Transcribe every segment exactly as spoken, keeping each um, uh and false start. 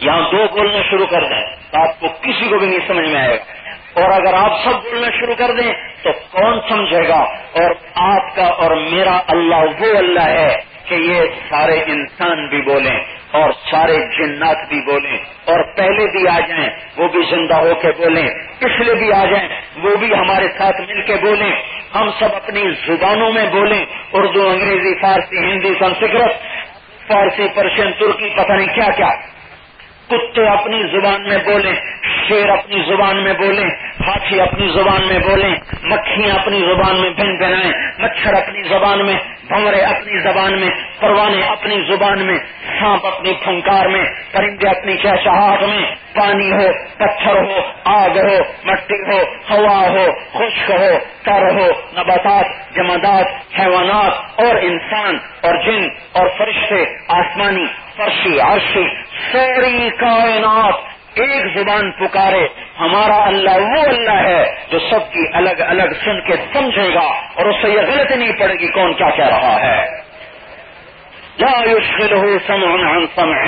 یہاں دو بولنا شروع کر دیں تو آپ کو کسی کو بھی نہیں سمجھ میں آئے گا، اور اگر آپ سب بولنا شروع کر دیں تو کون سمجھے گا؟ اور آپ کا اور میرا اللہ وہ اللہ ہے کہ یہ سارے انسان بھی بولیں اور سارے جنات بھی بولیں، اور پہلے بھی آ جائیں وہ بھی زندہ ہو کے بولیں، پچھلے بھی آ جائیں وہ بھی ہمارے ساتھ مل کے بولیں، ہم سب اپنی زبانوں میں بولیں، اردو، انگریزی، Farsi, Hindi, Sanskrit, Farsi, Persian, ترکی، پتہ نہیں کیا کیا، کتے اپنی زبان میں بولیں، شیر اپنی زبان میں بولیں، ہاتھی اپنی زبان میں بولیں، مکھیاں اپنی زبان میں بھن بھنائیں، مچھر اپنی زبان میں، بھنورے اپنی زبان میں، پروانے اپنی زبان میں، سانپ اپنی پھنکار میں، پرندے اپنی چہچہاہٹ میں، پانی ہو، پتھر ہو، آگ ہو، مٹی ہو، ہوا ہو، خشک ہو، تر ہو، نباتات، جمادات، حیوانات اور انسان اور جن اور فرشتے، آسمانی، فرشی، عرشی، ساری کائنات ایک زبان پکارے، ہمارا اللہ وہ اللہ ہے جو سب کی الگ الگ سن کے سمجھے گا اور اس سے یہ غلطی نہیں پڑے گی کون کیا کہہ رہا ہے. لا يشغله سمع عن سمع،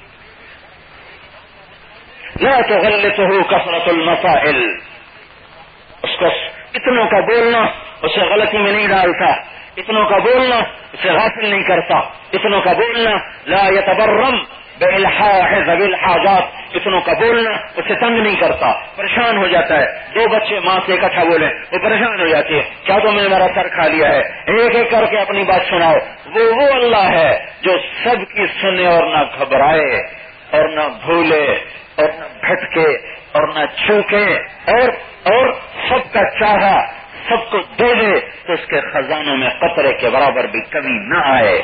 لا تغلطه كثرة المسائل. اس کو اتنوں کا بولنا اسے غلطی میں نہیں ڈالتا، اتنوں کا بولنا اسے غافل نہیں کرتا، اتنوں کا بولنا لا يتبرم بالحاح ذوی الحاجات، اتنوں کا بولنا اسے تنگ نہیں کرتا، پریشان ہو جاتا ہے. دو بچے ماں سے اکٹھا بولیں وہ پریشان ہو جاتی ہے، کیا تم نے میرا سر کھا لیا ہے، ایک ایک کر کے اپنی بات سناؤ. وہ وہ اللہ ہے جو سب کی سنے اور نہ گھبرائے اور نہ بھولے اور نہ بھٹکے اور نہ چوکے، اور اور سب کا چاہا سب کو دے دے تو اس کے خزانوں میں قطرے کے برابر بھی کمی نہ آئے.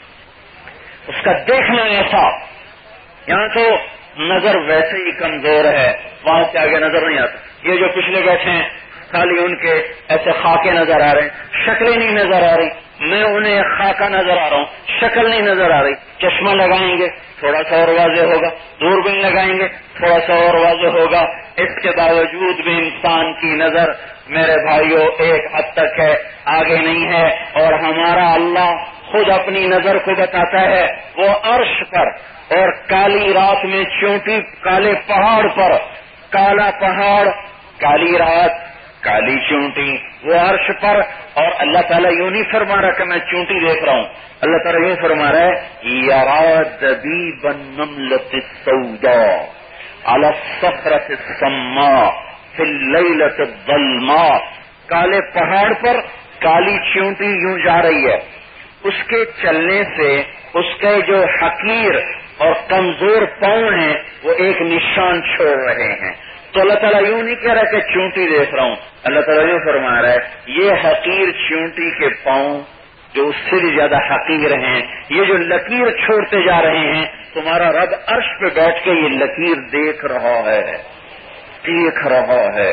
اس کا دیکھنا ایسا، یہاں تو نظر ویسے ہی کمزور ہے، وہاں سے آگے نظر نہیں آتا. یہ جو پچھلے بیٹھے ہیں خالی ان کے ایسے خاکے نظر آ رہے ہیں، شکلیں نہیں نظر آ رہی. میں انہیں خاکہ نظر آ رہا ہوں، شکل نہیں نظر آ رہی. چشمہ لگائیں گے تھوڑا سا اور واضح ہوگا، دوربین لگائیں گے تھوڑا سا اور واضح ہوگا. اس کے باوجود بھی انسان کی نظر میرے بھائیوں ایک حد تک ہے، آگے نہیں ہے. اور ہمارا اللہ خود اپنی نظر کو بتاتا ہے، وہ عرش پر اور کالی رات میں چونٹی کالے پہاڑ پر، کالا پہاڑ، کالی رات، کالی چونٹی، وہ عرش پر. اور اللہ تعالیٰ یوں نہیں فرما رہا کہ میں چونٹی دیکھ رہا ہوں، اللہ تعالیٰ یوں فرما رہا ہے یرا دبیب النملۃ السوداء علی الصخرۃ الصماء فی اللیلۃ الظلماء. کالے پہاڑ پر کالی چونٹی یوں جا رہی ہے، اس کے چلنے سے اس کے جو حقیر اور کمزور پاؤں ہیں وہ ایک نشان چھوڑ رہے ہیں. تو اللہ تعالیٰ یوں نہیں کہہ رہا کہ چونٹی دیکھ رہا ہوں، اللہ تعالیٰ یوں فرما رہا ہے یہ حقیر چونٹی کے پاؤں جو اس سے بھی زیادہ حقیر ہیں، یہ جو لکیر چھوڑتے جا رہے ہیں، تمہارا رب عرش پہ بیٹھ کے یہ لکیر دیکھ رہا ہے، دیکھ رہا ہے.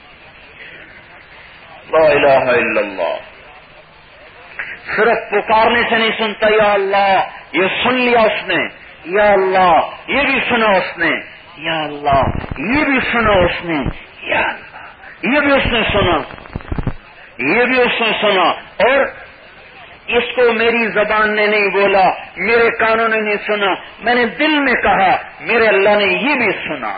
لا الہ الا اللہ. صرف پکارنے سے نہیں سنتا یا اللہ، یہ سن لیا اس نے، یا اللہ یہ بھی سنا اس نے، یا اللہ یہ بھی سنا اس نے، یا اللہ یہ بھی اس نے سنا، یہ بھی اس نے سنا. اور اس کو میری زبان نے نہیں بولا، میرے کانوں نے نہیں سنا، میں نے دل میں کہا، میرے اللہ نے یہ بھی سنا.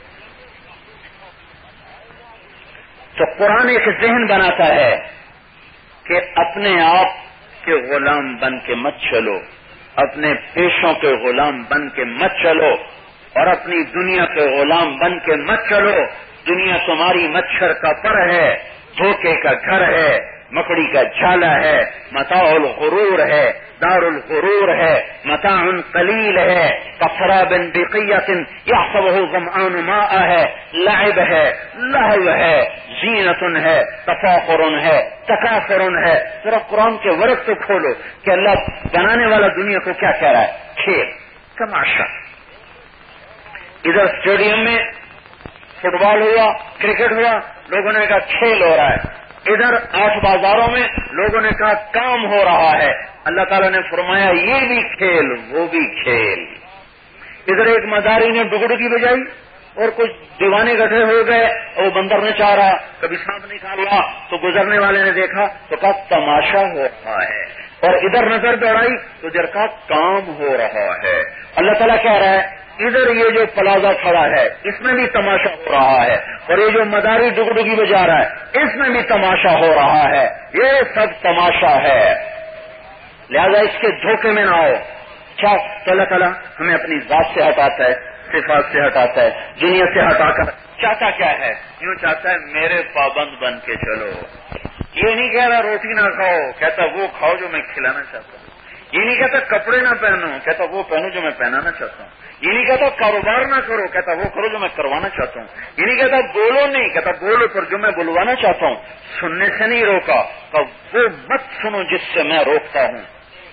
تو قرآن ایک ذہن بناتا ہے کہ اپنے آپ کے غلام بن کے مت چلو، اپنے پیشوں کے غلام بن کے مت چلو، اور اپنی دنیا کے غلام بن کے مت چلو. دنیا تمہاری مچھر کا پر ہے، دھوکے کا گھر ہے، مکڑی کا جھالا ہے، متاع الغرور ہے، دار الغرور ہے، متاع قلیل ہے، کسراب بقیۃ یحسبہ ظمآن ماء ہے، لعب ہے، لہو ہے، زینت ہے، تفاخر ہے، تکاثر ہے. ذرا قرآن کے ورق تو کھولو کہ اللہ بنانے والا دنیا کو کیا کہہ رہا ہے، کھیل، تماشا. ادھر اسٹیڈیم میں فٹ بال ہوا، کرکٹ ہوا، لوگوں نے کہا کھیل ہو رہا ہے. ادھر آٹھ بازاروں میں لوگوں نے کہا کام ہو رہا ہے. اللہ تعالیٰ نے فرمایا یہ بھی کھیل وہ بھی کھیل. ادھر ایک مزاری نے ڈگڈگی بجائی اور کچھ دیوانے گٹھے ہو گئے اور وہ بندر نے چاہ رہا، کبھی سانپ نکال رہا، تو گزرنے والے نے دیکھا تو کہا تماشا ہو رہا ہے. اور ادھر نظر دوڑائی تو ادھر کا کام ہو رہا ہے. اللہ تعالیٰ کہہ رہا ہے ادھر یہ جو پلازا کھڑا ہے اس میں بھی تماشا ہو رہا ہے، اور یہ جو مداری ڈگڈگی بجا رہا ہے اس میں بھی تماشا ہو رہا ہے، یہ سب تماشا ہے، لہذا اس کے دھوکے میں نہ آؤ۔ اچھا تو اللہ تعالیٰ ہمیں اپنی ذات سے ہٹاتا ہے، صفات سے ہٹاتا ہے، دنیا سے ہٹا کر چاہتا کیا ہے؟ یوں چاہتا ہے میرے پابند بن کے چلو، یہ نہیں کہہ رہا روٹی نہ کھاؤ، کہتا وہ کھاؤ جو میں کھلانا چاہتا ہوں، یہ نہیں کہتا کپڑے نہ پہنو، کہتا وہ پہنو جو میں پہنانا چاہتا ہوں، یہ نہیں کہتا کاروبار نہ کرو، کہتا وہ کرو جو میں کروانا چاہتا ہوں، یہ نہیں کہتا بولو نہیں، کہتا بولو پر جو میں بلوانا چاہتا ہوں، سننے سے نہیں روکا تو وہ مت سنو جس سے میں روکتا ہوں۔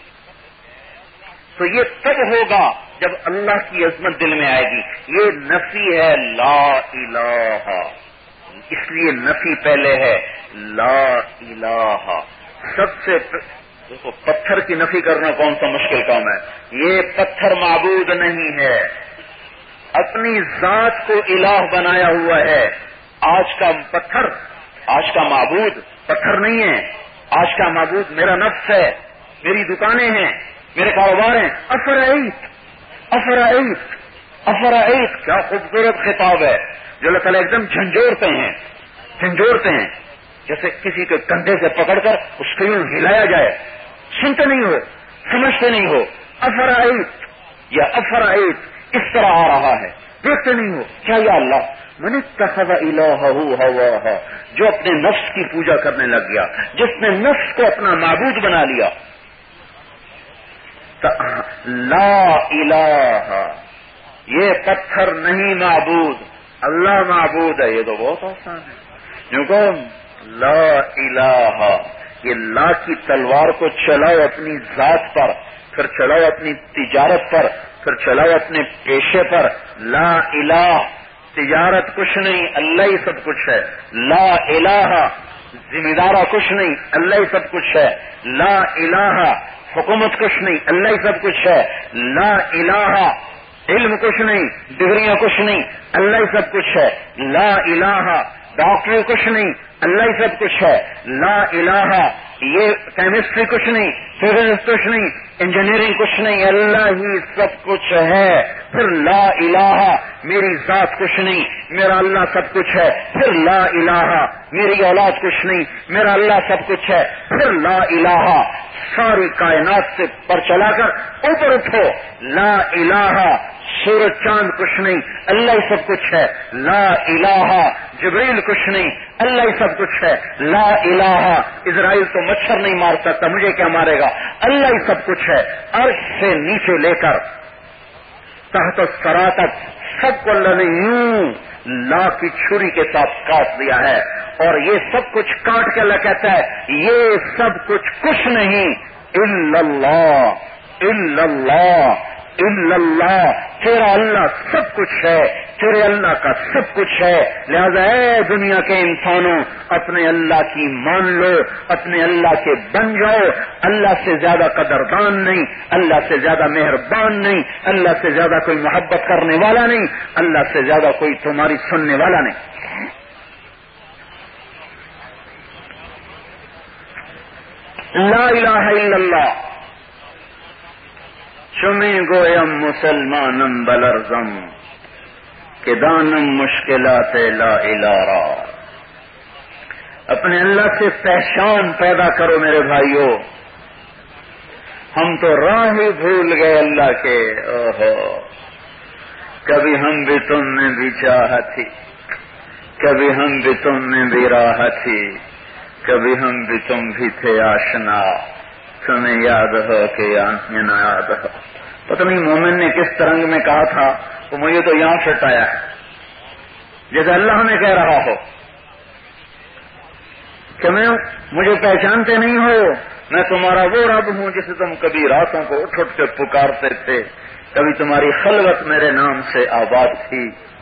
تو یہ تب ہوگا جب اللہ کی عظمت دل میں آئے گی۔ یہ نفی ہے لا الہ، اس لیے نفی پہلے ہے لا الہ۔ سب سے دیکھو پتھر کی نفی کرنا کون سا مشکل کام ہے، یہ پتھر معبود نہیں ہے، اپنی ذات کو الہ بنایا ہوا ہے۔ آج کا پتھر، آج کا معبود پتھر نہیں ہے، آج کا معبود میرا نفس ہے، میری دکانیں ہیں، میرے کاروبار ہیں۔ افرائیت افرائیت افرائیت، کیا خوبصورت خطاب ہے جو اللہ تعالیٰ ایک دم جھنجھوڑتے ہیں جھنجھوڑتے ہیں جیسے کسی کے کندھے سے پکڑ کر اس کو یوں ہلایا جائے، سنتے نہیں ہو، سمجھتے نہیں ہو۔ افرائیت یا افرائیت اس طرح آ رہا ہے، دیکھتے نہیں ہو کیا یا اللہ من اتخذ الہہ ہواہ، جو اپنے نفس کی پوجا کرنے لگ گیا، جس نے نفس کو اپنا معبود بنا لیا۔ لا الہ، یہ پتھر نہیں معبود، اللہ معبود ہے۔ یہ تو بہت آسان ہے، کیونکہ لا الہ، یہ لا کی تلوار کو چلاؤ اپنی ذات پر، پھر چلاؤ اپنی تجارت پر، پھر چلاؤ اپنے پیشے پر۔ لا الہ، تجارت کچھ نہیں، اللہ ہی سب کچھ ہے۔ لا الہ، ذمہ دارہ کچھ نہیں، اللہ ہی سب کچھ ہے۔ لا الہ، حکومت کچھ نہیں، اللہ ہی سب کچھ ہے۔ لا الہ، علم کچھ نہیں، ڈگریاں کچھ نہیں، اللہ ہی سب کچھ ہے۔ لا الہ، ڈاکٹری کچھ نہیں، اللہ ہی سب کچھ ہے۔ لا الہ، یہ کیمسٹری کچھ نہیں، فزکس کچھ نہیں، انجینئرنگ کچھ نہیں، اللہ ہی سب کچھ ہے۔ پھر لا الہ، میری ذات کچھ نہیں، میرا اللہ سب کچھ ہے۔ پھر لا الہ، میری اولاد کچھ نہیں، میرا اللہ سب کچھ ہے۔ پھر لا الہ، ساری کائنات سے پر چلا کر اوپر اٹھو۔ لا الہ، سورج چاند کچھ نہیں، اللہ ہی سب کچھ ہے۔ لا الہ، جبریل کچھ نہیں، اللہ ہی سب کچھ ہے۔ لا الہ، اسرائیل تو مچھر نہیں مار سکتا، مجھے کیا مارے گا، اللہ ہی سب کچھ ہے۔ عرش سے نیچے لے کر تحت الثری تک سب کو اللہ نے یوں لا کی چھری کے ساتھ کاٹ دیا ہے، اور یہ سب کچھ کاٹ کے اللہ کہتا ہے یہ سب کچھ کچھ نہیں الا اللہ الا اللہ الا اللہ، تیرا اللہ سب کچھ ہے، تیرے اللہ کا سب کچھ ہے۔ لہذا اے دنیا کے انسانوں، اپنے اللہ کی مان لو، اپنے اللہ کے بن جاؤ۔ اللہ سے زیادہ قدردان نہیں، اللہ سے زیادہ مہربان نہیں، اللہ سے زیادہ کوئی محبت کرنے والا نہیں، اللہ سے زیادہ کوئی تمہاری سننے والا نہیں۔ لا الہ الا اللہ، چمی گویم مسلمانم بلرزم کہ دانم مشکلات لا الہ را۔ اپنے اللہ سے پہچان پیدا کرو میرے بھائیوں، ہم تو راہ ہی بھول گئے اللہ کے۔ اوہو، کبھی ہم بھی تم میں بھی چاہ تھی، کبھی ہم بھی تم میں بھی راہ تھی، کبھی ہم بھی تم بھی تھے آشنا، تمہیں یاد ہو کہ یا نہ یاد ہو۔ پتہ نہیں مومن نے کس ترنگ میں کہا تھا، تو مجھے تو یہاں فٹ آیا ہے، جیسے اللہ ہمیں کہہ رہا ہو کہ میں مجھے پہچانتے نہیں ہو، میں تمہارا وہ رب ہوں جسے تم کبھی راتوں کو اٹھ اٹھ کے پکارتے تھے، کبھی تمہاری خلوت میرے نام سے آباد تھی،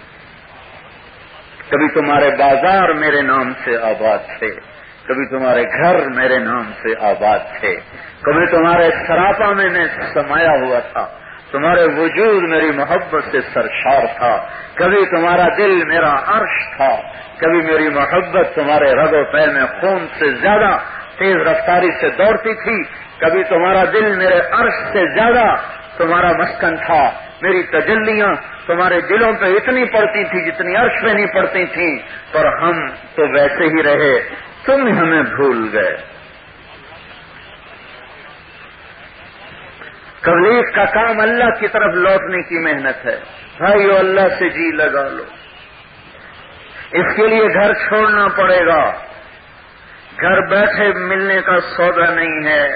کبھی تمہارے بازار میرے نام سے آباد تھے، کبھی تمہارے گھر میرے نام سے آباد تھے، کبھی تمہارے سراپا میں میں سمایا ہوا تھا، تمہارے وجود میری محبت سے سرشار تھا، کبھی تمہارا دل میرا عرش تھا، کبھی میری محبت تمہارے رگ و پے میں خون سے زیادہ تیز رفتاری سے دوڑتی تھی، کبھی تمہارا دل میرے عرش سے زیادہ تمہارا مسکن تھا، میری تجلیاں تمہارے دلوں پہ اتنی پڑتی تھی جتنی عرش پہ نہیں پڑتی تھی، پر ہم تو ویسے ہی رہے، تم ہمیں بھول گئے۔ تبلیغ کا کام اللہ کی طرف لوٹنے کی محنت ہے۔ بھائیو، اللہ سے جی لگا لو، اس کے لیے گھر چھوڑنا پڑے گا، گھر بیٹھے ملنے کا سودا نہیں ہے۔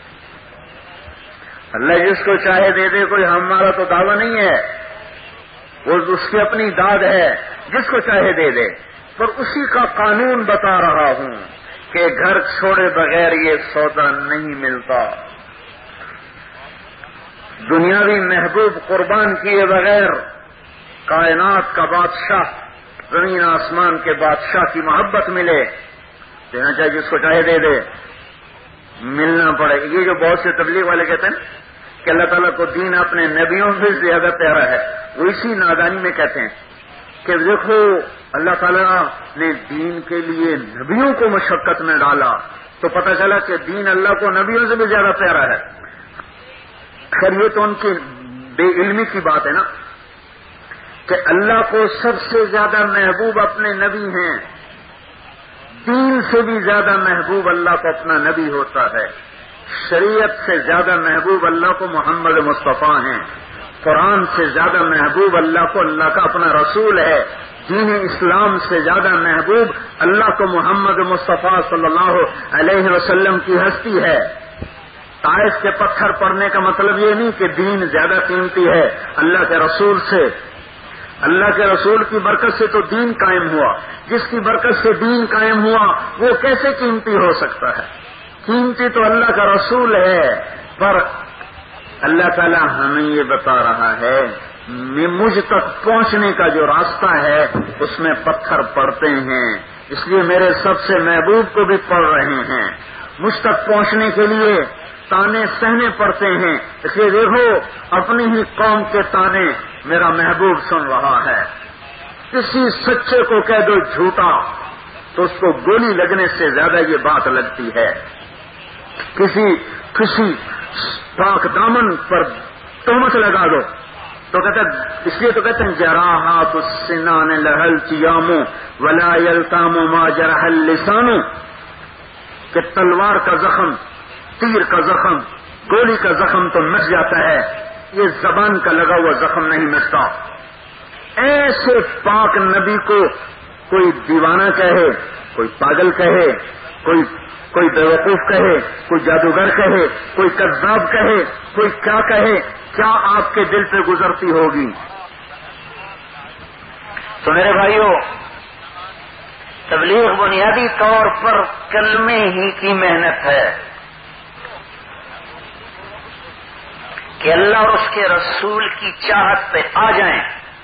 اللہ جس کو چاہے دے دے، کوئی ہمارا تو دعویٰ نہیں ہے، وہ اس کی اپنی داد ہے، جس کو چاہے دے دے، پر اسی کا قانون بتا رہا ہوں کہ گھر چھوڑے بغیر یہ سودا نہیں ملتا۔ دنیاوی محبوب قربان کیے بغیر کائنات کا بادشاہ، زمین آسمان کے بادشاہ کی محبت ملے، دینا چاہے جس کو چاہے دے دے، ملنا پڑے۔ یہ جو بہت سے تبلیغ والے کہتے ہیں کہ اللہ تعالیٰ کو دین اپنے نبیوں سے زیادہ پیارا ہے، وہ اسی نادانی میں کہتے ہیں کہ دیکھو اللہ تعالیٰ نے دین کے لیے نبیوں کو مشقت میں ڈالا تو پتہ چلا کہ دین اللہ کو نبیوں سے بھی زیادہ پیارا ہے۔ خیر یہ تو ان کی بے علمی کی بات ہے نا، کہ اللہ کو سب سے زیادہ محبوب اپنے نبی ہیں، دین سے بھی زیادہ محبوب اللہ کو اپنا نبی ہوتا ہے، شریعت سے زیادہ محبوب اللہ کو محمد مصطفیٰ ہیں، قرآن سے زیادہ محبوب اللہ کو اللہ کا اپنا رسول ہے، دین اسلام سے زیادہ محبوب اللہ کو محمد مصطفیٰ صلی اللہ علیہ وسلم کی ہستی ہے۔ طائف کے پتھر پڑنے کا مطلب یہ نہیں کہ دین زیادہ قیمتی ہے اللہ کے رسول سے، اللہ کے رسول کی برکت سے تو دین قائم ہوا، جس کی برکت سے دین قائم ہوا وہ کیسے قیمتی ہو سکتا ہے؟ قیمتی تو اللہ کا رسول ہے، پر اللہ تعالی ہمیں یہ بتا رہا ہے مجھ تک پہنچنے کا جو راستہ ہے اس میں پتھر پڑتے ہیں، اس لیے میرے سب سے محبوب کو بھی پڑھ رہے ہیں، مجھ تک پہنچنے کے لیے تانے سہنے پڑتے ہیں، اس لیے دیکھو اپنی ہی قوم کے تانے میرا محبوب سن رہا ہے۔ کسی سچے کو کہہ دو جھوٹا تو اس کو گولی لگنے سے زیادہ یہ بات لگتی ہے، کسی کسی پاک دامن پر تہمت لگا دو تو کہتے اس لیے تو کہتے ہیں جراحات السنان لہل تیام ولا یلتام ما جرح اللسان، کہ تلوار کا زخم، تیر کا زخم، گولی کا زخم تو مٹ جاتا ہے، یہ زبان کا لگا ہوا زخم نہیں مٹتا۔ ایسے پاک نبی کو کوئی دیوانہ کہے، کوئی پاگل کہے، کوئی کوئی بیوقوف کہے، کوئی جادوگر کہے، کوئی کذاب کہے، کوئی کیا کہے، کیا آپ کے دل پہ گزرتی ہوگی؟ تو میرے بھائیوں، تبلیغ بنیادی طور پر کلمے ہی کی محنت ہے کہ اللہ اور اس کے رسول کی چاہت پہ آ جائیں،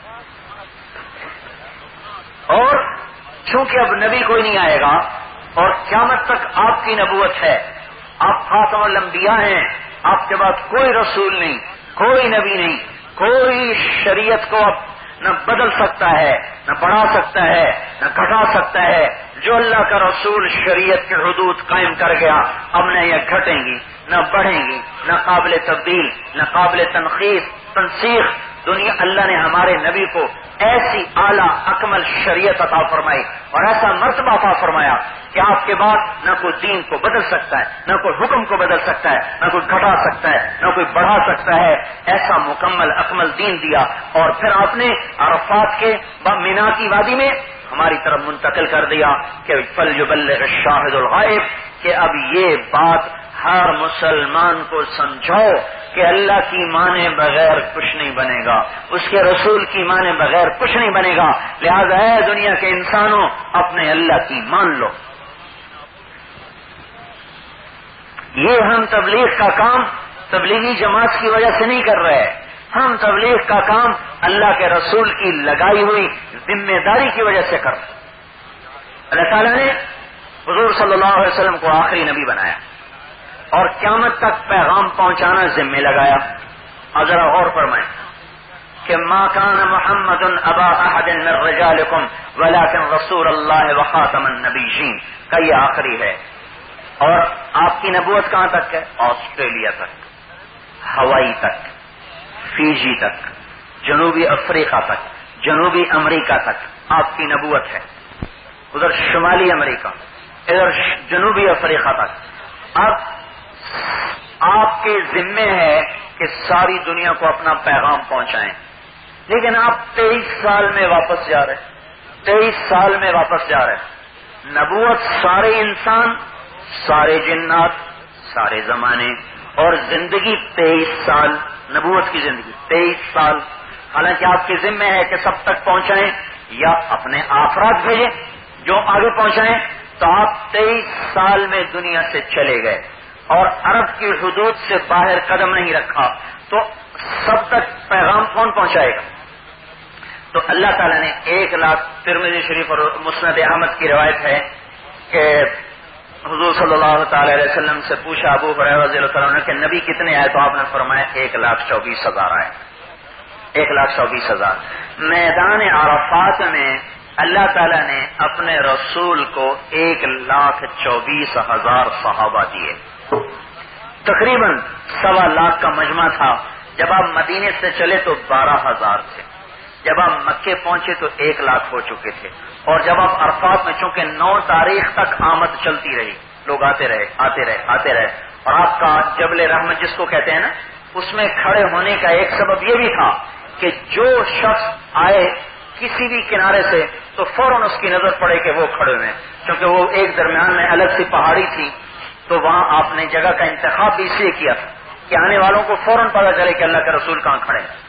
اور چونکہ اب نبی کوئی نہیں آئے گا اور قیامت تک آپ کی نبوت ہے، آپ خاتم الانبیاء ہیں، آپ کے بعد کوئی رسول نہیں، کوئی نبی نہیں، کوئی شریعت کو اب نہ بدل سکتا ہے، نہ بڑھا سکتا ہے، نہ گھٹا سکتا ہے۔ جو اللہ کا رسول شریعت کی حدود قائم کر گیا اب نہ یہ گھٹیں گی نہ بڑھیں گی، نہ قابل تبدیل، نہ قابل تنخیص تنسیخ۔ دنیا اللہ نے ہمارے نبی کو ایسی اعلیٰ اکمل شریعت عطا فرمائی اور ایسا مرتبہ عطا فرمایا کہ آپ کے بعد نہ کوئی دین کو بدل سکتا ہے، نہ کوئی حکم کو بدل سکتا ہے، نہ کوئی گھٹا سکتا ہے، نہ کوئی بڑھا سکتا ہے۔ ایسا مکمل اکمل دین دیا اور پھر آپ نے عرفات کے مینا کی وادی میں ہماری طرف منتقل کر دیا کہ فَلْيُبَلِّغِ الشَّاهِدُ الْغَائِبُ، کہ اب یہ بات ہر مسلمان کو سمجھاؤ کہ اللہ کی مانے بغیر کچھ نہیں بنے گا، اس کے رسول کی مانے بغیر کچھ نہیں بنے گا، لہذا اے دنیا کے انسانوں اپنے اللہ کی مان لو۔ یہ ہم تبلیغ کا کام تبلیغی جماعت کی وجہ سے نہیں کر رہے، ہم تبلیغ کا کام اللہ کے رسول کی لگائی ہوئی ذمہ داری کی وجہ سے کر رہے۔ اللہ تعالیٰ نے حضور صلی اللہ علیہ وسلم کو آخری نبی بنایا اور قیامت تک پیغام پہنچانا ذمہ لگایا۔ اور ذرا غور فرمائیں کہ ما کان محمد ابا احد من رجالکم ولکن رسول اللہ وخاتم النبیین کا یہ آخری ہے، اور آپ کی نبوت کہاں تک ہے؟ آسٹریلیا تک، ہوائی تک، فیجی تک، جنوبی افریقہ تک، جنوبی امریکہ تک آپ کی نبوت ہے، ادھر شمالی امریکہ، ادھر جنوبی افریقہ تک۔ اب آپ کے ذمے ہے کہ ساری دنیا کو اپنا پیغام پہنچائیں، لیکن آپ تیئیس سال میں واپس جا رہے تیئیس سال میں واپس جا رہے نبوت سارے انسان، سارے جنات، سارے زمانے، اور زندگی تیئیس سال، نبوت کی زندگی تیئیس سال۔ حالانکہ آپ کے ذمہ ہے کہ سب تک پہنچائیں یا اپنے افراد بھیجیں جو آگے پہنچائیں، تو آپ تیئیس سال میں دنیا سے چلے گئے اور عرب کی حدود سے باہر قدم نہیں رکھا، تو سب تک پیغام کون پہنچائے گا؟ تو اللہ تعالیٰ نے ایک لاکھ ترمذی شریف اور مسند احمد کی روایت ہے کہ حضور صلی اللہ تعالی علیہ وسلم سے پوچھا ابو ہریرہ رضی اللہ عنہ کہ نبی کتنے آئے؟ تو آپ نے فرمایا ایک لاکھ چوبیس ہزار آئے، ایک لاکھ چوبیس ہزار۔ میدان عرفات میں اللہ تعالیٰ نے اپنے رسول کو ایک لاکھ چوبیس ہزار صحابہ دیے، تقریباً سوا لاکھ کا مجمع تھا۔ جب آپ مدینے سے چلے تو بارہ ہزار تھے، جب آپ مکے پہنچے تو ایک لاکھ ہو چکے تھے، اور جب آپ عرفات میں، چونکہ نو تاریخ تک آمد چلتی رہی، لوگ آتے رہے آتے رہے آتے رہے اور آپ کا جبل رحمت جس کو کہتے ہیں نا، اس میں کھڑے ہونے کا ایک سبب یہ بھی تھا کہ جو شخص آئے کسی بھی کنارے سے تو فوراً اس کی نظر پڑے کہ وہ کھڑے ہوئے ہیں، کیونکہ وہ ایک درمیان میں الگ سی پہاڑی تھی، تو وہاں آپ نے جگہ کا انتخاب بھی اس لیے کیا تھا کہ آنے والوں کو فوراً پتہ چلے کہ اللہ کے رسول کہاں کھڑے ہیں۔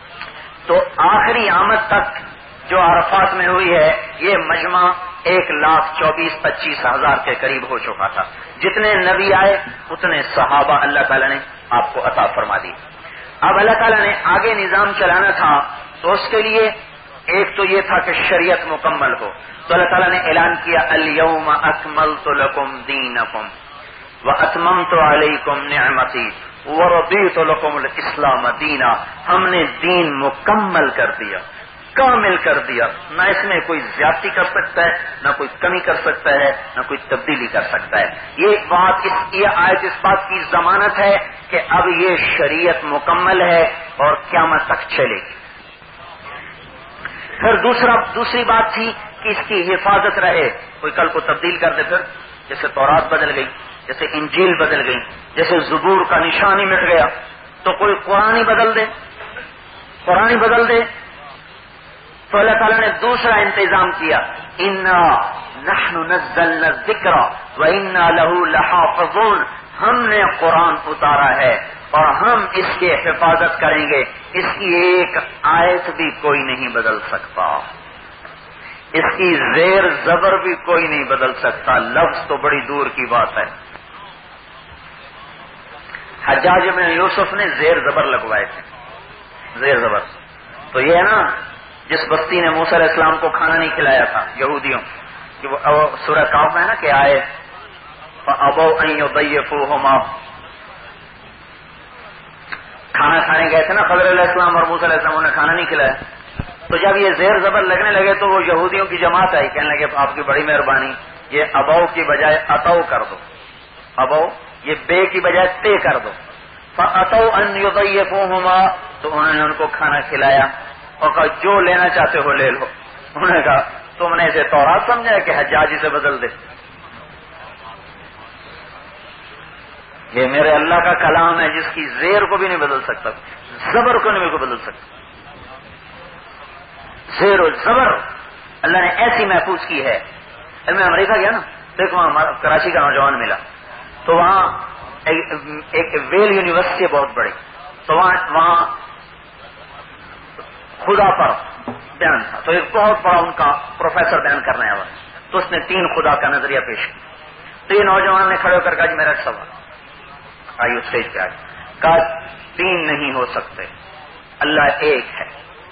تو آخری آمد تک جو عرفات میں ہوئی ہے یہ مجمع ایک لاکھ چوبیس پچیس ہزار کے قریب ہو چکا تھا۔ جتنے نبی آئے اتنے صحابہ اللہ تعالیٰ نے آپ کو عطا فرما دی۔ اب اللہ تعالیٰ نے آگے نظام چلانا تھا، تو اس کے لیے ایک تو یہ تھا کہ شریعت مکمل ہو، تو اللہ تعالیٰ نے اعلان کیا الیوم اکملت لکم دینکم واتممت علیکم نعمتی ورضیت لکم الاسلام دینا۔ ہم نے دین مکمل کر دیا، کامل کر دیا، نہ اس میں کوئی زیادتی کر سکتا ہے، نہ کوئی کمی کر سکتا ہے، نہ کوئی تبدیلی کر سکتا ہے۔ یہ بات اس یہ آیت اس بات کی ضمانت ہے کہ اب یہ شریعت مکمل ہے اور قیامت تک چلے گی۔ پھر دوسرا دوسری بات تھی کہ اس کی حفاظت رہے، کوئی کل کو تبدیل کر دے، پھر جیسے تورات بدل گئی، جیسے انجیل بدل گئی، جیسے زبور کا نشان ہی مٹ گیا، تو کوئی قرآن ہی بدل دے قرآن ہی بدل دے تو اللہ تعالیٰ نے دوسرا انتظام کیا، انا نحن نزلنا الذکر وانا له لحافظون۔ ہم نے قرآن اتارا ہے اور ہم اس کی حفاظت کریں گے، اس کی ایک آیت بھی کوئی نہیں بدل سکتا، اس کی زیر زبر بھی کوئی نہیں بدل سکتا، لفظ تو بڑی دور کی بات ہے۔ حجاج بن یوسف نے زیر زبر لگوائے تھے، زیر زبر تو یہ ہے نا جس بستی نے موسیٰ علیہ السلام کو کھانا نہیں کھلایا تھا یہودیوں کہ وہ سورہ کاف میں ہے نا کہ آئے فَأَبَوْا أَن يُضَيِّفُوهُمَا، کھانا کھانے گئے تھے نا خضر علیہ السلام اور موسیٰ علیہ السلام، انہیں کھانا نہیں کھلایا، تو جب یہ زیر زبر لگنے لگے تو وہ یہودیوں کی جماعت آئی، کہنے لگے آپ کی بڑی مہربانی، یہ ابو کی بجائے اتو کر دو، ابو یہ بے کی بجائے تے کر دو، فَأَتَوْا أَن يُضَيِّفُوهُمَا، تو انہوں نے ان کو کھانا کھلایا اور کہا جو لینا چاہتے ہو لے لو۔ انہوں نے کہا تم نے اسے تورات سمجھا کہ حجاج اسے بدل دے؟ یہ میرے اللہ کا کلام ہے جس کی زیر کو بھی نہیں بدل سکتا، زبر کو نہیں کو بدل سکتا، زیر و زبر اللہ نے ایسی محفوظ کی ہے۔ میں امریکہ گیا نا، دیکھو وہاں کراچی کا نوجوان ملا، تو وہاں ایک ویل یونیورسٹی بہت بڑی، تو وہاں وہاں خدا پر بیان تھا، تو ایک بہت بڑا ان کا پروفیسر بیان کرنے آیا، تو اس نے تین خدا کا نظریہ پیش کیا، تو یہ نوجوان نے کھڑے ہو کر کہا جی میرا ایک سوال، آئیے اسٹیج پہ آئے، کہا تین نہیں ہو سکتے، اللہ ایک ہے۔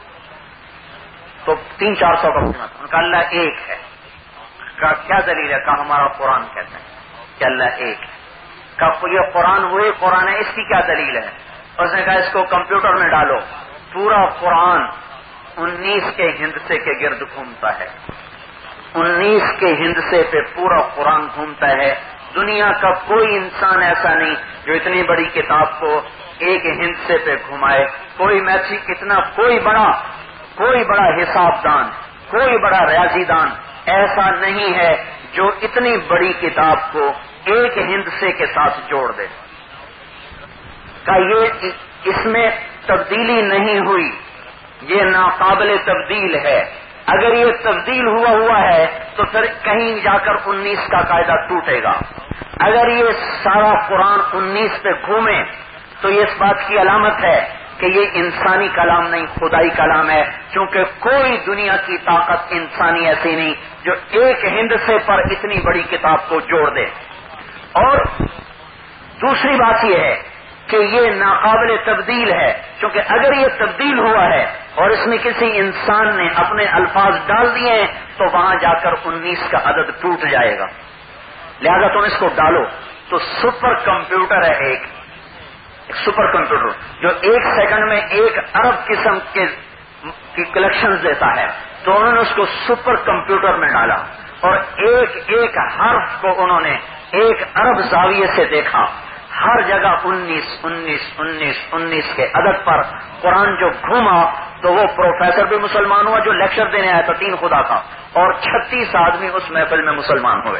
تو تین چار سو کا مسئلہ تھا، ان کا اللہ ایک ہے، کہا کیا دلیل ہے؟ کہا ہمارا قرآن کہتا ہے کہ اللہ ایک ہے۔ کہا یہ قرآن وہی قرآن ہے، اس کی کیا دلیل ہے؟ اس نے کہا اس کو کمپیوٹر میں ڈالو، پورا قرآن انیس کے ہندسے کے گرد گھومتا ہے، انیس کے ہندسے پہ پورا قرآن گھومتا ہے، دنیا کا کوئی انسان ایسا نہیں جو اتنی بڑی کتاب کو ایک ہندسے پہ گھمائے. کوئی میتھی کتنا کوئی بڑا کوئی بڑا حساب دان، کوئی بڑا ریاضی دان ایسا نہیں ہے جو اتنی بڑی کتاب کو ایک ہندسے کے ساتھ جوڑ دے. کہ یہ اس میں تبدیلی نہیں ہوئی، یہ ناقابل تبدیل ہے. اگر یہ تبدیل ہوا ہوا ہے تو پھر کہیں جا کر انیس کا قاعدہ ٹوٹے گا. اگر یہ سارا قرآن انیس پہ گھومے تو یہ اس بات کی علامت ہے کہ یہ انسانی کلام نہیں، خدائی کلام ہے. کیونکہ کوئی دنیا کی طاقت انسانی ایسی نہیں جو ایک ہندسے پر اتنی بڑی کتاب کو جوڑ دے. اور دوسری بات یہ ہے کہ یہ ناقابل تبدیل ہے، کیونکہ اگر یہ تبدیل ہوا ہے اور اس میں کسی انسان نے اپنے الفاظ ڈال دیے ہیں تو وہاں جا کر انیس کا عدد ٹوٹ جائے گا. لہذا تم اس کو ڈالو تو سپر کمپیوٹر ہے، ایک ایک سپر کمپیوٹر جو ایک سیکنڈ میں ایک ارب قسم کے کی کلیکشن دیتا ہے. تو انہوں نے اس کو سپر کمپیوٹر میں ڈالا اور ایک ایک حرف کو انہوں نے ایک ارب زاویے سے دیکھا. ہر جگہ انیس انیس انیس انیس کے عدد پر قرآن جو گھوما تو وہ پروفیسر بھی مسلمان ہوا جو لیکچر دینے آیا تھا تین خدا کا، اور چھتیس آدمی اس محفل میں مسلمان ہوئے.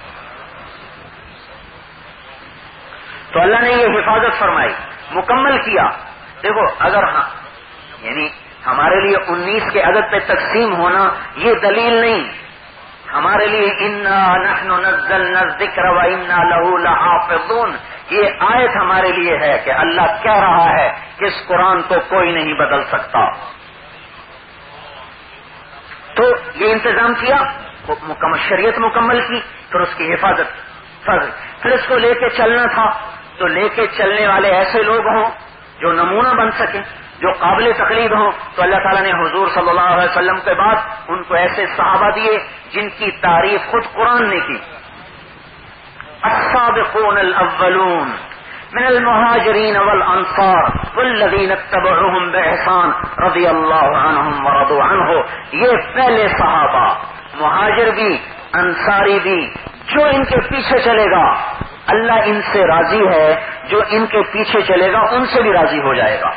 تو اللہ نے یہ حفاظت فرمائی، مکمل کیا. دیکھو اگر ہاں یعنی ہمارے لیے انیس کے عدد پہ تقسیم ہونا یہ دلیل نہیں. ہمارے لیے انا نحن نزلنا الذکر وانا لہ لحافظون، یہ آیت ہمارے لیے ہے کہ اللہ کہہ رہا ہے کہ اس قرآن کو کوئی نہیں بدل سکتا. تو یہ انتظام کیا، مکمل شریعت مکمل کی، پھر اس کی حفاظت، پھر اس کو لے کے چلنا تھا تو لے کے چلنے والے ایسے لوگ ہوں جو نمونہ بن سکیں، جو قابل تقلید ہوں. تو اللہ تعالیٰ نے حضور صلی اللہ علیہ وسلم کے بعد ان کو ایسے صحابہ دیے جن کی تعریف خود قرآن نے کی. السابقون الاولون من المہاجرین والانصار والذین اتبعوہم بإحسان رضی اللہ عنہم ورضوا عنہ. یہ پہلے صحابہ، مہاجر بھی انصاری بھی، جو ان کے پیچھے چلے گا اللہ ان سے راضی ہے، جو ان کے پیچھے چلے گا ان سے بھی راضی ہو جائے گا.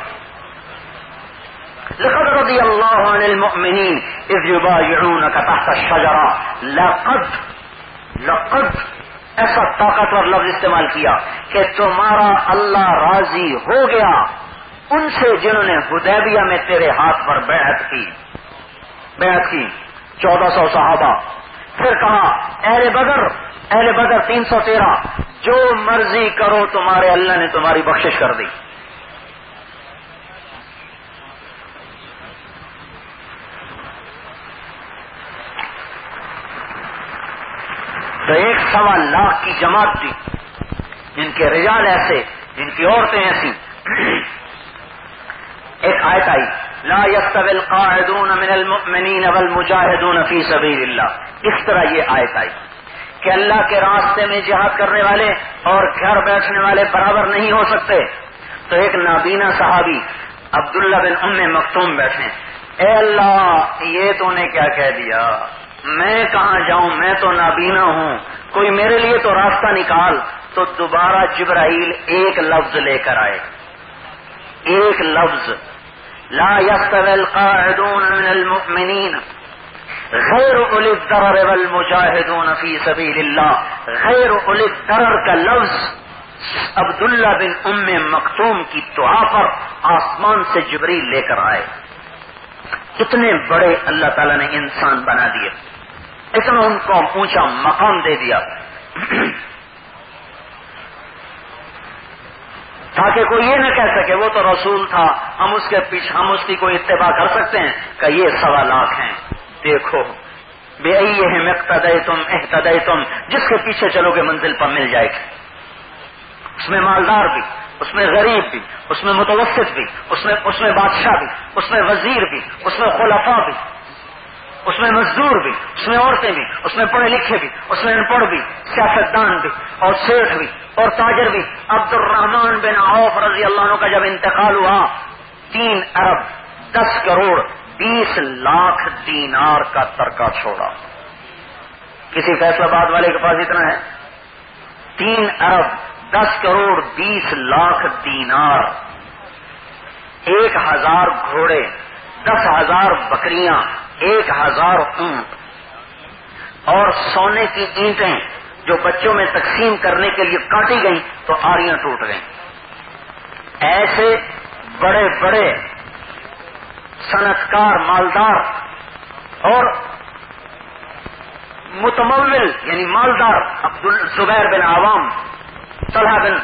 لقد رضی اللہ عن المؤمنین اذ یبایعونک تحت الشجرہ. لقد لقد ایسا طاقتور لفظ استعمال کیا کہ تمہارا اللہ راضی ہو گیا ان سے جنہوں نے حدیبیہ میں تیرے ہاتھ پر بیعت کی بیعت کی چودہ سو صحابہ. پھر کہا اہل بدر اہل بدر تین سو تیرہ، جو مرضی کرو تمہارے اللہ نے تمہاری بخشش کر دی. تو ایک سوا لاکھ کی جماعت تھی، جن کے رجال ایسے، جن کی عورتیں ایسی. ایک آیت آئی لا يستوي القاعدون من المؤمنین والمجاہدون فی سبیل اللہ. اس طرح یہ آیت آئی کہ اللہ کے راستے میں جہاد کرنے والے اور گھر بیٹھنے والے برابر نہیں ہو سکتے. تو ایک نابینا صحابی عبداللہ بن ام مکتوم بیٹھے، اے اللہ یہ تو نے کیا کہہ دیا، میں کہاں جاؤں، میں تو نابینا ہوں، کوئی میرے لیے تو راستہ نکال. تو دوبارہ جبرائیل ایک لفظ لے کر آئے، ایک لفظ لا يستوي القاعدون من المؤمنین غیر اولی الضرر والمجاہدون فی سبیل اللہ. غیر اولی الضرر کا لفظ عبداللہ بن ام مکتوم کی دعا پر آسمان سے جبریل لے کر آئے. کتنے بڑے اللہ تعالیٰ نے انسان بنا دیے، اتنا ان کو اونچا مقام دے دیا تاکہ کوئی یہ نہ کہہ سکے وہ تو رسول تھا، ہم اس کے پیچھے ہم اس کی کوئی اتباع کر سکتے ہیں. کہ یہ سوا لاکھ ہیں، دیکھو بے ایہم اقتدیتم اہتدیتم، جس کے پیچھے چلو گے منزل پر مل جائے گی. اس میں مالدار بھی، اس میں غریب بھی، اس میں متوسط بھی، اس میں اس میں بادشاہ بھی، اس میں وزیر بھی، اس میں خلفاء بھی، اس میں مزدور بھی، اس میں عورتیں بھی، اس میں پڑھے لکھے بھی، اس میں ان پڑھ بھی، سیاستدان بھی اور سیٹھ بھی اور تاجر بھی. عبد الرحمن بن عوف رضی اللہ عنہ کا جب انتقال ہوا تین ارب دس کروڑ بیس لاکھ دینار کا ترکہ چھوڑا. کسی فیصلہ آباد والے کے پاس اتنا ہے؟ تین ارب دس کروڑ بیس لاکھ دینار، ایک ہزار گھوڑے، دس ہزار بکریاں، ایک ہزار اونٹ، اور سونے کی اینٹیں جو بچوں میں تقسیم کرنے کے لیے کاٹی گئیں تو آریاں ٹوٹ گئیں. ایسے بڑے بڑے صنعتکار، مالدار اور متمول یعنی مالدار عبد الزبیر بن عوام، طلحہ بن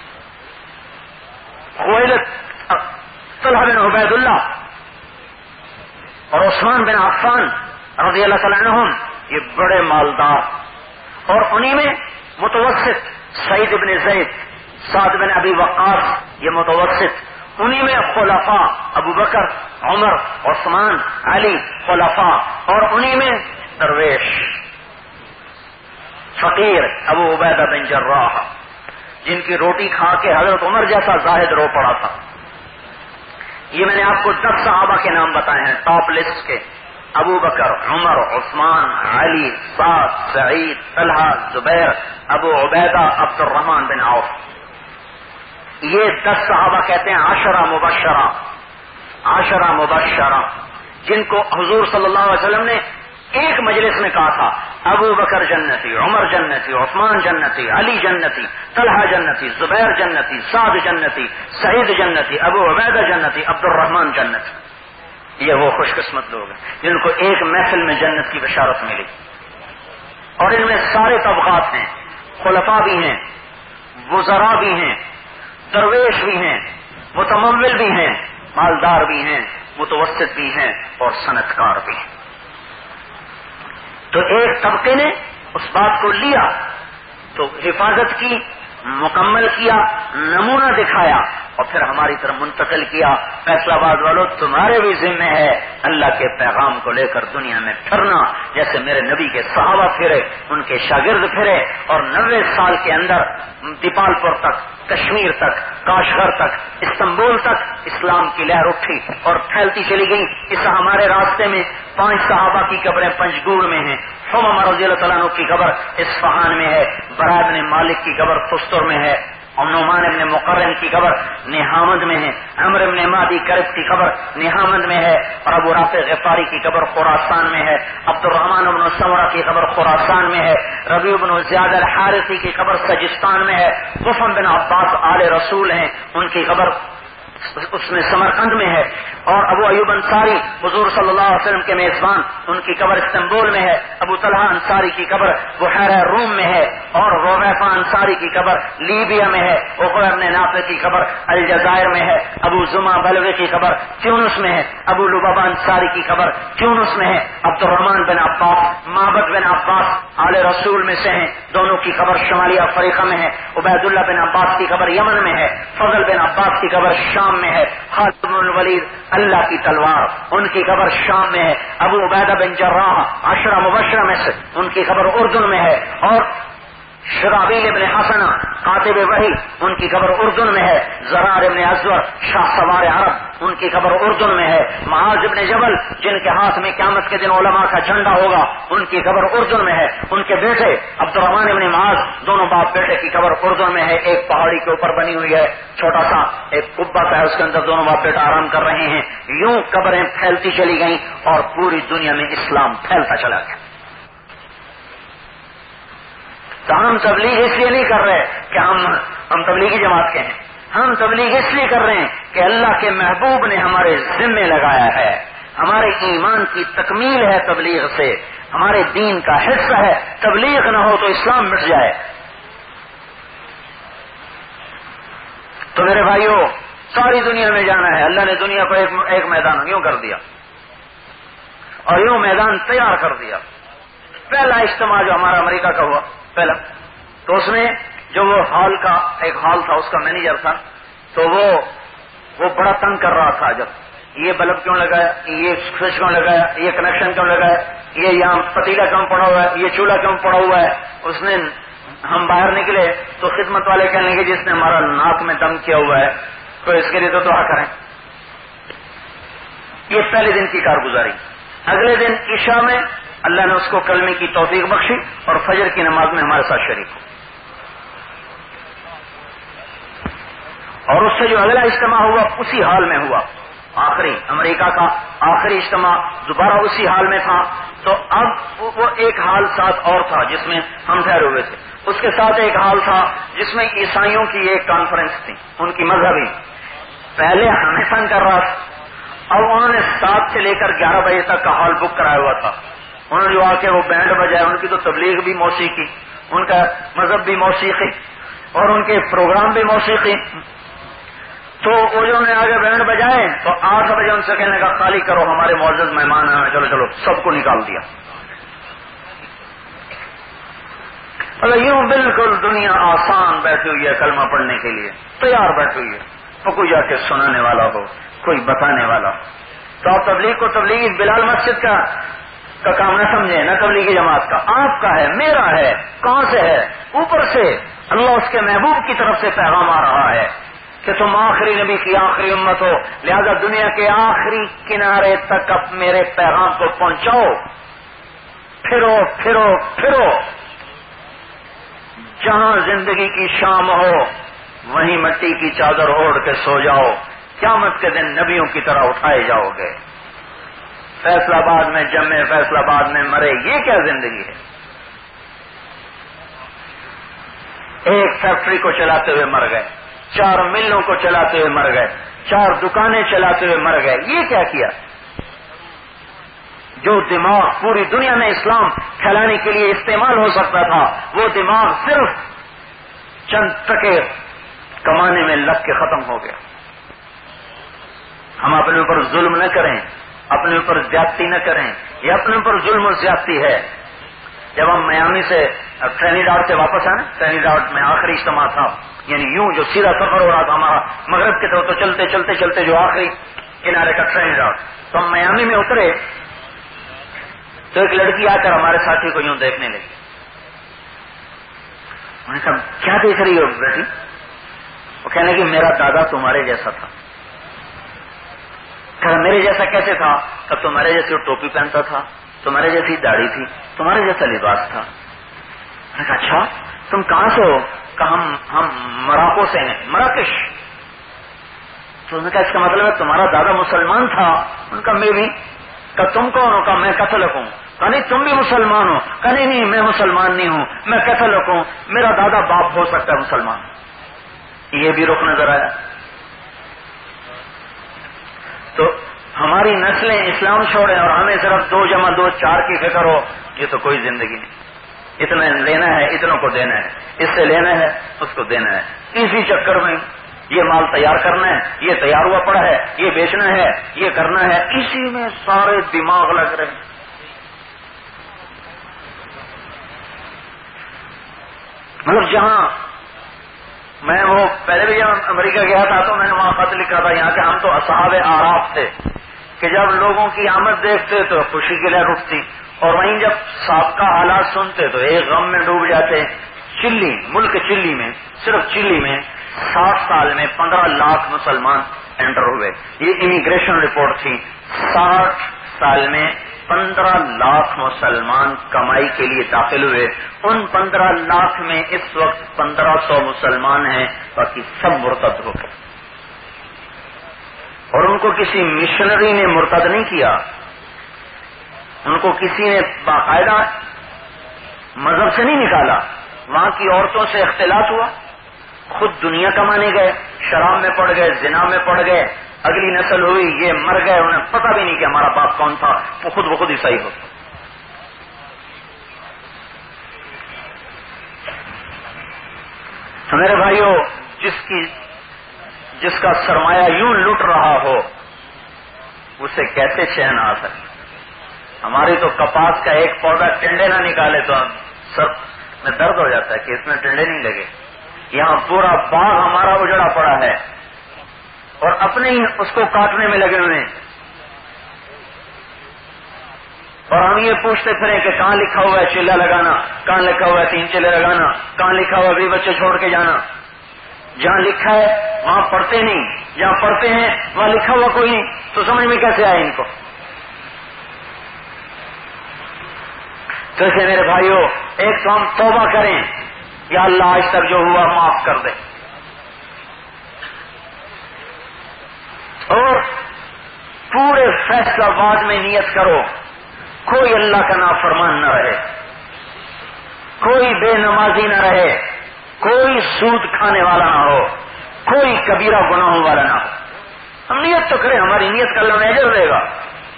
خویلد، طلحہ بن عبید اللہ اور عثمان بن عفان رضی اللہ تعالیٰ عنہم، یہ بڑے مالدار، اور انہی میں متوسط سعید بن زید، سعد بن ابی وقاص، یہ متوسط، انہی میں خلفاء ابو بکر، عمر، عثمان، علی خلفاء، اور انہی میں درویش فقیر ابو عبیدہ بن جراح، جن کی روٹی کھا کے حضرت عمر جیسا زاہد رو پڑا تھا. یہ میں نے آپ کو دس صحابہ کے نام بتائے ہیں ٹاپ لسٹ کے، ابو بکر، عمر، عثمان، علی، سعد، سعید، طلحہ، زبیر، ابو عبیدہ، عبد الرحمن بن عوف. یہ دس صحابہ کہتے ہیں عشرہ مبشرہ، عشرہ مبشرہ، جن کو حضور صلی اللہ علیہ وسلم نے ایک مجلس میں کہا تھا ابو بکر جنتی، عمر جنتی، عثمان جنتی، علی جنتی، طلحہ جنتی، زبیر جنتی، سعد جنتی، سعید جنتی، ابو عبیدہ جنتی، عبد الرحمن جنتی. یہ وہ خوش قسمت لوگ ہیں جن کو ایک محفل میں جنت کی بشارت ملی. اور ان میں سارے طبقات ہیں، خلفاء بھی ہیں، وزراء بھی ہیں، درویش بھی ہیں، متمول بھی ہیں، مالدار بھی ہیں، متوسط بھی ہیں، اور صنعتکار بھی ہیں. تو ایک طبقے نے اس بات کو لیا تو حفاظت کی، مکمل کیا، نمونہ دکھایا، اور پھر ہماری طرف منتقل کیا. فیصلہ آباد والوں، تمہارے بھی ذمہ ہے اللہ کے پیغام کو لے کر دنیا میں پھرنا، جیسے میرے نبی کے صحابہ پھرے، ان کے شاگرد پھرے، اور نوے سال کے اندر دیپال پور تک، کشمیر تک، کاشغر تک، استنبول تک اسلام کی لہر اٹھی اور پھیلتی چلی گئی. اس ہمارے راستے میں پانچ صحابہ کی قبریں پنجگور میں ہیں، حمام رضی اللہ تعالیٰ عنہ کی قبر اصفہان میں ہے، برا بن مالک کی قبر تستر میں ہے، نعمان ابن مقرن کی قبر نہامند میں ہے، عمر ابن مادی کرب کی قبر نہامند میں ہے، اور ابو رافع غفاری کی قبر خراسان میں ہے، عبد الرحمن ابن سمرہ کی قبر خراسان میں ہے، ربیع بن زیاد الحارثی کی قبر سجستان میں ہے، قفم بن عباس آل رسول ہیں، ان کی قبر اس میں سمرقند میں ہے، اور ابو ایوب انصاری حضور صلی اللہ علیہ وسلم کے میزبان، ان کی قبر استنبول میں ہے، ابو طلحہ انصاری کی قبر بحیرہ روم میں ہے، اور رویفہ انصاری کی قبر لیبیا میں ہے، عقبہ بن نافع کی قبر الجزائر میں ہے، ابو زمع بلوی کی قبر تیونس میں ہے، ابو لبابہ انصاری کی قبر تیونس میں ہے، عبد الرحمن بن عباس، معبد بن عباس آل رسول میں سے ہیں، دونوں کی قبر شمالی افریقہ میں ہے، عبید اللہ بن عباس کی قبر یمن میں ہے، فضل بن عباس کی قبر شام میں ہے، خالد بن الولید اللہ کی تلوار ان کی قبر شام میں ہے، ابو عبیدہ بن جراح عشرہ مبشرہ میں سے ان کی قبر اردن میں ہے، اور شرابیل ابن حسنہ کاتب وحی ان کی قبر اردن میں ہے، زرار ابن ازور شاہ سوار عرب ان کی قبر اردن میں ہے، معاذ ابن جبل جن کے ہاتھ میں قیامت کے دن علماء کا جھنڈا ہوگا ان کی قبر اردن میں ہے، ان کے بیٹے عبد الرحمن ابن معاذ دونوں باپ بیٹے کی قبر اردن میں ہے، ایک پہاڑی کے اوپر بنی ہوئی ہے چھوٹا سا ایک قبہ ہے، اس کے اندر دونوں باپ بیٹا آرام کر رہے ہیں. یوں قبریں پھیلتی چلی گئیں اور پوری دنیا میں اسلام پھیلتا چلا گیا. تو ہم تبلیغ اس لیے نہیں کر رہے کہ ہم ہم تبلیغی جماعت کے ہیں، ہم تبلیغ اس لیے کر رہے ہیں کہ اللہ کے محبوب نے ہمارے ذمے لگایا ہے، ہمارے ایمان کی تکمیل ہے تبلیغ سے، ہمارے دین کا حصہ ہے. تبلیغ نہ ہو تو اسلام مٹ جائے. تو میرے بھائیوں، ساری دنیا میں جانا ہے. اللہ نے دنیا کو ایک, ایک میدان یوں کر دیا اور یوں میدان تیار کر دیا. پہلا اجتماع جو ہمارا امریکہ کا ہوا پہلا، تو اس میں جو وہ ہال کا ایک ہال تھا اس کا مینیجر تھا، تو وہ وہ بڑا تنگ کر رہا تھا، جب یہ بلب کیوں لگایا، یہ سوئچ کیوں لگایا، یہ کنیکشن کیوں لگایا، یہ یہاں پتیلا کیوں پڑا ہوا ہے، یہ چولہا کیوں پڑا ہوا ہے. اس نے ہم باہر نکلے تو خدمت والے کہنے لگے جس نے ہمارا ناک میں دم کیا ہوا ہے تو اس کے لیے تو دعا کریں. یہ پہلے دن کی کارگزاری. اگلے دن عشاء میں اللہ نے اس کو کلمے کی توفیق بخشی اور فجر کی نماز میں ہمارے ساتھ شریک ہو. اور اس سے جو اگلا اجتماع ہوا اسی حال میں ہوا، آخری امریکہ کا آخری اجتماع دوبارہ اسی حال میں تھا. تو اب وہ ایک حال ساتھ اور تھا جس میں ہم ٹھہرے ہوئے تھے، اس کے ساتھ ایک حال تھا جس میں عیسائیوں کی ایک کانفرنس تھی، ان کی مذہبی. پہلے ہمیں تنگ کر رہا تھا، اب انہوں نے سات سے لے کر گیارہ بجے تک کا ہال بک کرایا ہوا تھا. انہوں نے جو آ کے وہ بینڈ بجائے، ان کی تو تبلیغ بھی موسیقی، ان کا مذہب بھی موسیقی اور ان کے پروگرام بھی موسیقی. تو وہ جو نے آگے بینڈ بجائے تو آٹھ بجے ان سے کہنے کا خالی کرو، ہمارے معزز مہمان ہیں، چلو چلو سب کو نکال دیا. اگر یوں بالکل دنیا آسان بیٹھی ہوئی ہے کلمہ پڑھنے کے لیے، تیار بیٹھی ہوئی ہے، تو کوئی جا کے سنانے والا ہو، کوئی بتانے والا ہو. تو آپ تبلیغ کو تبلیغ بلال مسجد کا کا کام نہ سمجھیں، نہ تبلیغی جماعت کا، آپ کا ہے، میرا ہے. کہاں سے ہے؟ اوپر سے. اللہ اس کے محبوب کی طرف سے پیغام آ رہا ہے کہ تم آخری نبی کی آخری امت ہو، لہذا دنیا کے آخری کنارے تک اب میرے پیغام کو پہنچاؤ. پھرو پھرو پھرو، جہاں زندگی کی شام ہو وہیں مٹی کی چادر اوڑھ کے سو جاؤ، قیامت کے دن نبیوں کی طرح اٹھائے جاؤ گے. فیصلہ آباد میں جمے، فیصلہ آباد میں مرے، یہ کیا زندگی ہے؟ ایک فیکٹری کو چلاتے ہوئے مر گئے، چار ملوں کو چلاتے ہوئے مر گئے، چار دکانیں چلاتے ہوئے مر گئے. یہ کیا کیا؟ جو دماغ پوری دنیا میں اسلام پھیلانے کے لیے استعمال ہو سکتا تھا، وہ دماغ صرف چند ٹکے کمانے میں لگ کے ختم ہو گیا. ہم اپنے اوپر ظلم نہ کریں، اپنے اوپر زیادتی نہ کریں. یہ اپنے اوپر ظلم و زیادتی ہے. جب ہم میامی سے ٹرینیڈاڈ سے واپس آئے نا، ٹرینیڈاڈ میں آخری اجتماع تھا، یعنی یوں جو سیدھا سفر ہو رہا تھا ہمارا مغرب کی طرف، تو چلتے چلتے چلتے جو آخری کنارے کا ٹرینیڈاڈ، تو ہم میامی میں اترے تو ایک لڑکی آ کر ہمارے ساتھی کو یوں دیکھنے لگی. میں نے کہا کیا دیکھ رہی ہو بیٹی؟ وہ کہنے لگی میرا دادا تمہارے جیسا تھا. کہا میرے جیسا کیسے تھا؟ کہ تمہارے جیسی ٹوپی پہنتا تھا، تمہارے جیسی داڑھی تھی، تمہارے جیسا لباس تھا. میں نے کہا اچھا تم کہاں سے ہو؟ کہ ہم ہم مراکو سے ہیں، مراکش. تو انہوں نے کہا اس کا مطلب ہے تمہارا دادا مسلمان تھا. ان کا میں بھی. کہ تم کون ہو؟ کہ میں کیتھولک ہوں. کہ نہیں تم بھی مسلمان ہو؟ کہ نہیں نہیں میں مسلمان نہیں ہوں، میں کیتھولک ہوں، میرا دادا باپ ہو سکتا ہے مسلمان. یہ بھی رخ نظر آیا. تو ہماری نسلیں اسلام چھوڑیں اور ہمیں صرف دو جمع دو چار کی فکر ہو، یہ تو کوئی زندگی نہیں. اتنا لینا ہے، اتنوں کو دینا ہے، اس سے لینا ہے، اس کو دینا ہے. اسی چکر میں یہ مال تیار کرنا ہے، یہ تیار ہوا پڑا ہے، یہ بیچنا ہے، یہ کرنا ہے، اسی میں سارے دماغ لگ رہے ہیں. مطلب جہاں میں وہ پہلے بھی جب امریکہ گیا تھا تو میں نے وہاں خط لکھا تھا یہاں کہ ہم تو اصحاب اعراف تھے کہ جب لوگوں کی آمد دیکھتے تو خوشی کے لیے اٹھتی، اور وہیں جب سابقہ حالات سنتے تو ایک غم میں ڈوب جاتے. چلی ملک چلی میں، صرف چلی میں ساٹھ سال میں پندرہ لاکھ مسلمان انٹر ہوئے. یہ امیگریشن رپورٹ تھی. ساٹھ سال میں پندرہ لاکھ مسلمان کمائی کے لیے داخل ہوئے. ان پندرہ لاکھ میں اس وقت پندرہ سو مسلمان ہیں، باقی سب مرتد ہو گئے. اور ان کو کسی مشنری نے مرتد نہیں کیا، ان کو کسی نے باقاعدہ مذہب سے نہیں نکالا. وہاں کی عورتوں سے اختلاط ہوا، خود دنیا کمانے گئے، شراب میں پڑ گئے، زنا میں پڑ گئے. اگلی نسل ہوئی، یہ مر گئے، انہیں پتہ بھی نہیں کہ ہمارا باپ کون تھا، وہ خود بخود عیسائی ہو. تو میرے بھائیوں، جس کی جس کا سرمایہ یوں لٹ رہا ہو اسے کیسے چین آ سکے؟ ہماری تو کپاس کا ایک پودا ٹنڈے نہ نکالے تو سر میں درد ہو جاتا ہے کہ اس میں ٹنڈے نہیں لگے. یہاں پورا باغ ہمارا اجڑا پڑا ہے اور اپنے ہی اس کو کاٹنے میں لگے ہوئے ہیں. اور ہم یہ پوچھتے پھریں کہ کہاں لکھا ہوا ہے چلہ لگانا، کہاں لکھا ہوا ہے تین چلے لگانا، کہاں لکھا ہوا ہے بھی بچے چھوڑ کے جانا. جہاں لکھا ہے وہاں پڑھتے نہیں، جہاں پڑھتے ہیں وہاں لکھا ہوا کوئی نہیں، تو سمجھ میں کیسے آئے ان کو؟ کیسے میرے بھائیوں، ایک تو ہم توبہ کریں، یا اللہ آج تک جو ہوا معاف کر دے. اور پورے فیصلہ آباد میں نیت کرو کوئی اللہ کا نافرمان نہ رہے، کوئی بے نمازی نہ رہے، کوئی سود کھانے والا نہ ہو، کوئی کبیرہ گناہوں والا نہ ہو. ہم نیت تو کریں، ہماری نیت کا اللہ ہمیں اجر دے گا.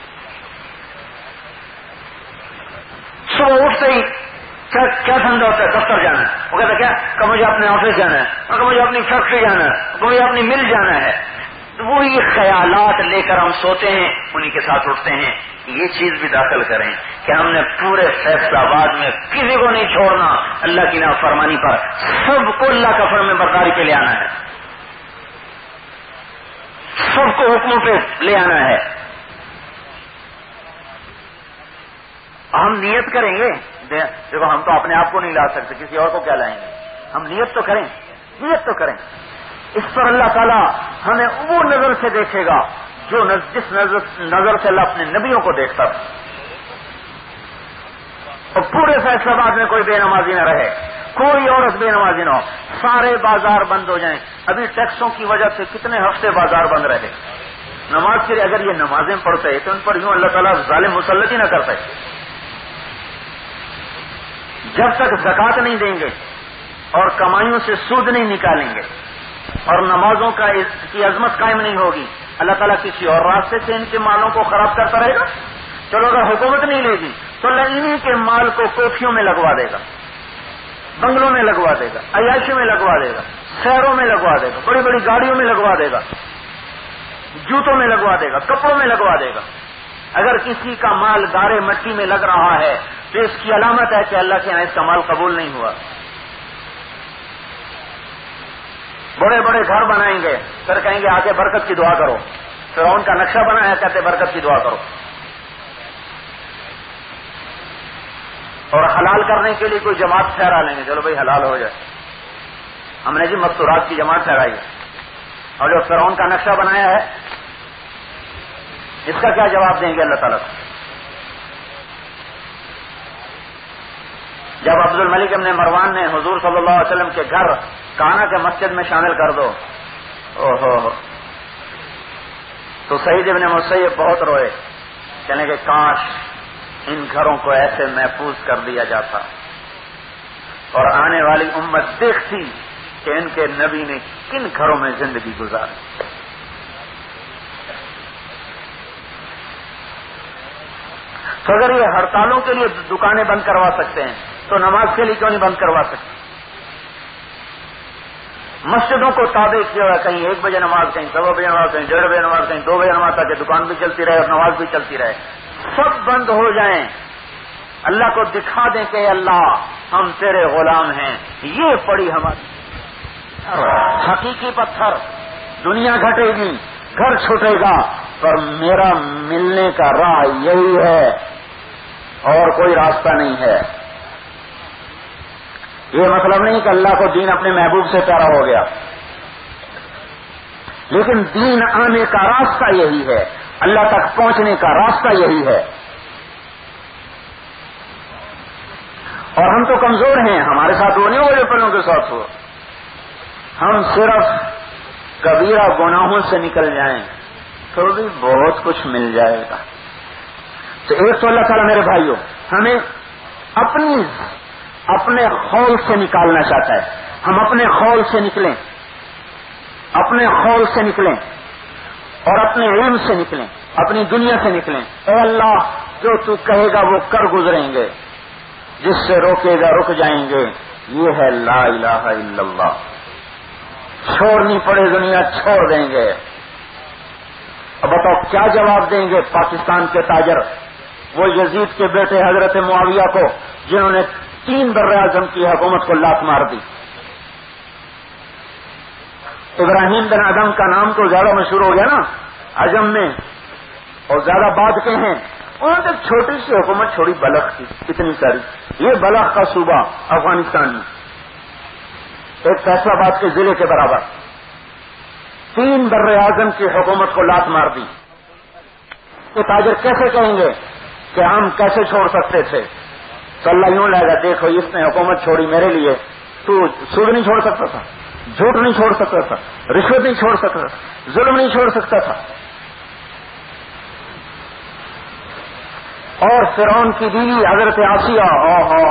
صبح اٹھتے ہی کیا کیا دھندا ہوتا ہے؟ دفتر جانا ہے. وہ کہتا ہے کیا کہ مجھے اپنے آفس جانا ہے، کہ مجھے اپنی فیکٹری جانا ہے، کہ مجھے اپنی مل جانا ہے. وہی خیالات لے کر ہم سوتے ہیں، انہی کے ساتھ اٹھتے ہیں. یہ چیز بھی داخل کریں کہ ہم نے پورے فیصلہ آباد میں کسی کو نہیں چھوڑنا اللہ کی نافرمانی پر، سب کو اللہ کا فرمان برداری پہ لے آنا ہے، سب کو حکموں پہ لے آنا ہے. ہم نیت کریں گے، دیکھو ہم تو اپنے آپ کو نہیں لا سکتے، کسی اور کو کیا لائیں گے. ہم نیت تو کریں، نیت تو کریں. اس پر اللہ تعالیٰ ہمیں وہ نظر سے دیکھے گا جو جس نظر نظر سے اللہ اپنے نبیوں کو دیکھتا تھا. اور پورے فیصلہ آباد میں کوئی بے نمازی نہ رہے، کوئی عورت بے نمازی نہ ہو، سارے بازار بند ہو جائیں. ابھی ٹیکسوں کی وجہ سے کتنے ہفتے بازار بند رہے. نماز کے لیے اگر یہ نمازیں پڑھتے تو ان پر یوں اللہ تعالیٰ ظالم مسلط ہی نہ کرتے. جب تک زکوٰۃ نہیں دیں گے اور کمائیوں سے سود نہیں نکالیں گے اور نمازوں کا کی عظمت قائم نہیں ہوگی، اللہ تعالیٰ کسی اور راستے سے ان کے مالوں کو خراب کرتا رہے گا. چلو اگر حکومت نہیں لے گی تو اللہ انہی کے مال کو کوٹھیوں میں لگوا دے گا، بنگلوں میں لگوا دے گا، عیاشی میں لگوا دے گا، شہروں میں لگوا دے گا، بڑی بڑی گاڑیوں میں لگوا دے گا، جوتوں میں لگوا دے گا، کپڑوں میں لگوا دے گا. اگر کسی کا مال گارے مٹی میں لگ رہا ہے تو اس کی علامت ہے کہ اللہ کے یہاں اس کا مال قبول نہیں ہوا. بڑے بڑے گھر بنائیں گے، پھر کہیں گے آگے برکت کی دعا کرو. فرعون کا نقشہ بنایا، کہتے برکت کی دعا کرو. اور حلال کرنے کے لیے کوئی جماعت ٹھہرا لیں گے، چلو بھائی حلال ہو جائے. ہم نے جی مستورات کی جماعت ٹھہرائی ہے، اور جو فرعون کا نقشہ بنایا ہے اس کا کیا جواب دیں گے اللہ تعالیٰ کو؟ جب عبد الملک ابن مروان نے حضور صلی اللہ علیہ وسلم کے گھر کانا کے مسجد میں شامل کر دو، او ہو تو سعید ابن مسیب بہت روئے، کہنے کہ کاش ان گھروں کو ایسے محفوظ کر دیا جاتا اور آنے والی امت دیکھتی کہ ان کے نبی نے کن گھروں میں زندگی گزاری. تو اگر یہ ہڑتالوں کے لیے دکانیں بند کروا سکتے ہیں تو نماز کے لیے کیوں نہیں بند کروا سکتے؟ مسجدوں کو تابع کیا ہوا، کہیں ایک بجے نماز، کہیں سوا بجے نماز، کہیں ڈیڑھ بجے نماز، کہیں دو بجے نماز، تاکہ دکان بھی چلتی رہے اور نماز بھی چلتی رہے. سب بند ہو جائیں، اللہ کو دکھا دیں کہ اللہ ہم تیرے غلام ہیں. یہ پڑی ہماری حقیقی پتھر. دنیا گھٹے گی، گھر چھوٹے گا، پر میرا ملنے کا راہ یہی ہے اور کوئی راستہ نہیں ہے. یہ مطلب نہیں کہ اللہ کو دین اپنے محبوب سے پیارا ہو گیا، لیکن دین آنے کا راستہ یہی ہے، اللہ تک پہنچنے کا راستہ یہی ہے. اور ہم تو کمزور ہیں، ہمارے ساتھ وہ نہیں ہو جو پہلوں کے ساتھ ہو. ہم صرف کبیرہ گناہوں سے نکل جائیں تو بھی بہت کچھ مل جائے گا. تو ایک تو اللہ تعالیٰ میرے بھائیوں ہمیں اپنی اپنے خول سے نکالنا چاہتا ہے. ہم اپنے خول سے نکلیں، اپنے خول سے نکلیں اور اپنے علم سے نکلیں، اپنی دنیا سے نکلیں. اے اللہ جو تو کہے گا وہ کر گزریں گے، جس سے روکے گا رک جائیں گے. یہ ہے لا الہ الا اللہ. چھوڑنی پڑے دنیا چھوڑ دیں گے. اب بتاؤ کیا جواب دیں گے پاکستان کے تاجر وہ یزید کے بیٹے حضرت معاویہ کو جنہوں نے تین بر اعظم کی حکومت کو لات مار دی. ابراہیم بن ادم کا نام تو زیادہ مشہور ہو گیا نا عجم میں، اور زیادہ بعد کے ہیں. انہوں نے ایک چھوٹی سی حکومت چھوڑی، بلخ کی، اتنی ساری. یہ بلخ کا صوبہ افغانستان میں ایک فیصلہ آباد کے ضلع کے برابر، تین بر اعظم کی حکومت کو لات مار دی. یہ تاجر کیسے کہیں گے کہ ہم کیسے چھوڑ سکتے تھے؟ تو اللہ یوں لائے گا، دیکھو اس نے حکومت چھوڑی میرے لیے، تو سود نہیں چھوڑ سکتا تھا، جھوٹ نہیں چھوڑ سکتا تھا، رشوت نہیں چھوڑ سکتا تھا، ظلم نہیں چھوڑ سکتا تھا. اور فرعون کی بیوی حضرت آسیہ، اوہو،